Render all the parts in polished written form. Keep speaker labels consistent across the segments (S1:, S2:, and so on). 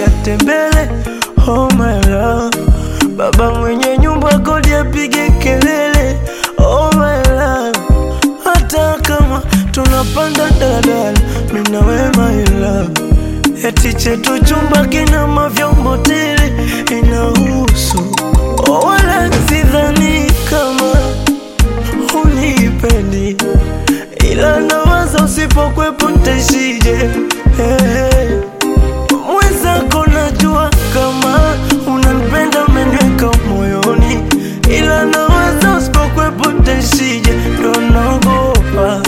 S1: atembele. Oh my love, baba mwenye nyumba kodi apige kelele. Oh my love, hata kama tunapanda daladala, mimi na wewe my love. Eti chetu chumba kina mavyombo tele, inahusu. Oh wala sidhani kama unipendi, ila nawaza usipokwepo ntaishije. Hey. Mwenzako najua kama unanipenda, umeniweka moyoni, ila nawaza usipokwepo ntaishije. Ndo naogopa,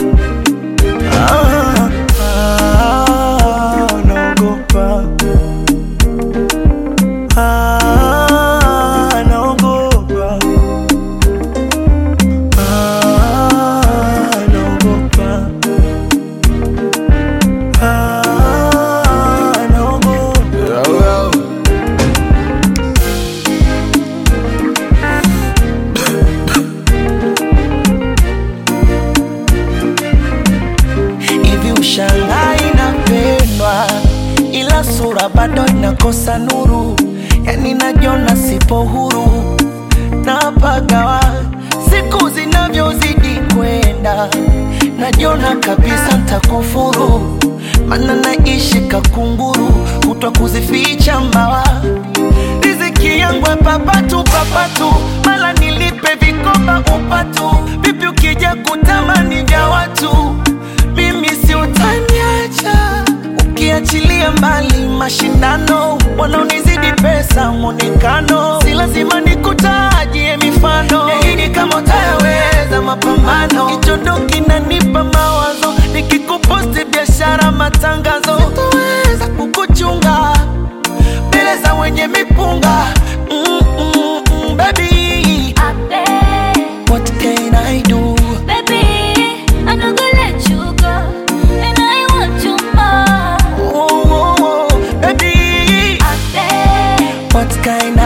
S1: naogopa, naogopa, naogopa,
S2: Shanghai inapendwa, ila sura bado inakosa nuru. Yani najiona sipo huru, napagawa siku zinavyozidi kwenda. Najiona kabisa nitakufuru, maana naishi kakunguru, kutwa kuzificha mbawa. Riziki yangu papatu papatu, mala nilipe vikoba upatu. Vipi ukija kutamani vya watu, mimi si utaniacha. Ukiachilia mbali mashindano, wanaonizidi pesa mwonekano, si lazima nikutajie mifano. Nahidi kama utayaweza mapambano, kichondo kinanipa mawazo. Nikikuposti biashara matangazo, sitaweza kukuchunga mbele za wenye mipunga. Baby, what can I do?
S3: Baby, I'm not gonna let you go, and I want you more.
S2: Baby, what kind